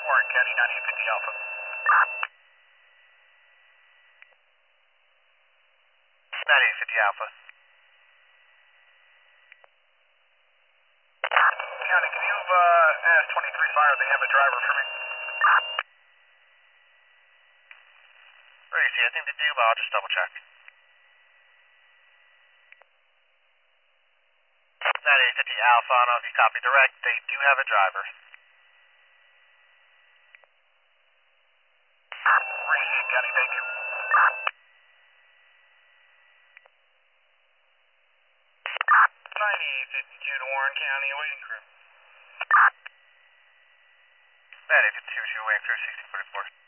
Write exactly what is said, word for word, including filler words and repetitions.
Warren County, ninety-eight fifty Alpha. ninety-eight fifty Alpha. County, can you uh, ask twenty-three Fire if they have a driver for me? Gracie, I think they do, but I'll just double check. ninety-eight fifty Alpha, I don't know if you copy direct, they do have a driver. Appreciate County, thank you. ninety-eight fifty-two to Warren County, waiting crew. ninety-eight fifty-two to waiting crew, sixteen forty-four.